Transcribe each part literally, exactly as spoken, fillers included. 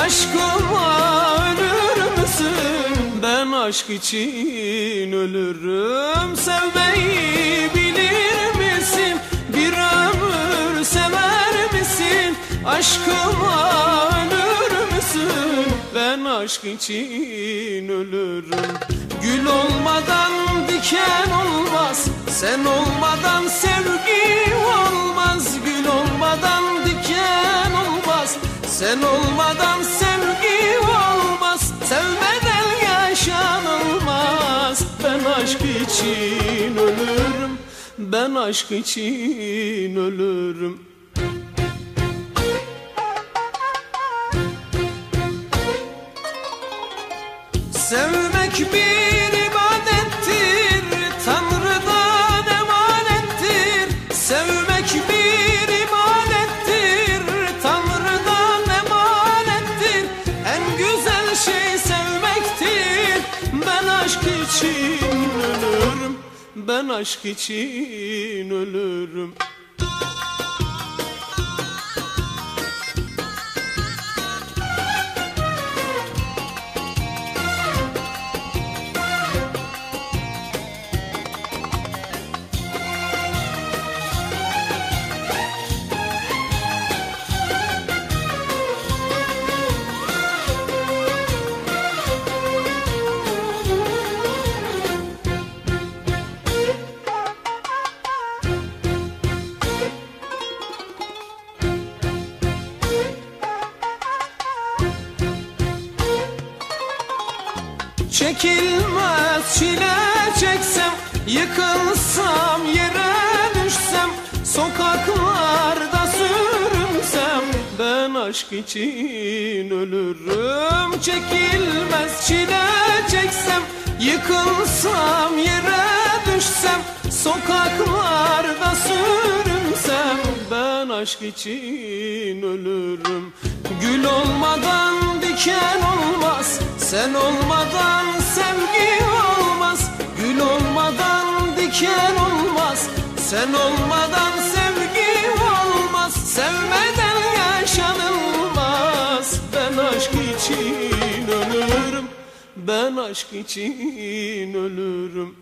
aşkıma ölür müsün? Ben aşk için ölürüm. Sevmeyi bilir misin? Bir ömür sever misin? Aşkıma ölür müsün? Ben aşk için ölürüm. Gül olmadan diken olmaz, sen olmadan sevgi olmaz. Gül olmadan diken olmaz, sen olmadan sevgi olmaz. Sevmeden yaşanılmaz. Ben aşk için ölürüm. Ben aşk için ölürüm. Sevmek bir ibadettir, Tanrı'dan emanettir. Sevmek bir ibadettir, Tanrı'dan emanettir. En güzel şey sevmektir. Ben aşk için ölürüm. Ben aşk için ölürüm. Çekilmez çile çeksem, yıkılsam yere düşsem, sokaklarda sürünsem, ben aşk için ölürüm. Çekilmez çile çeksem, yıkılsam yere düşsem, sokaklarda sürünsem, ben aşk için ölürüm. Gül olmadan diken olmaz, sen olmadan sevgi olmaz. Gül olmadan diken olmaz, sen olmadan sevgi olmaz. Sevmeden yaşanılmaz. Ben aşk için ölürüm. Ben aşk için ölürüm.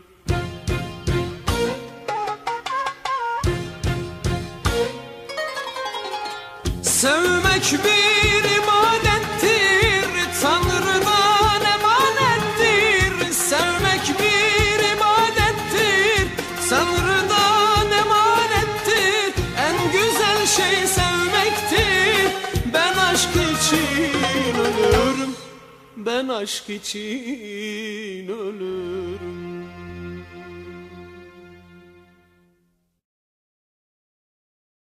Sevmek bir ibadettir, Tanrı'dan emanettir. Sevmek bir ibadettir, Tanrı'dan emanettir. En güzel şey sevmektir. Ben aşk için ölürüm. Ben aşk için ölürüm.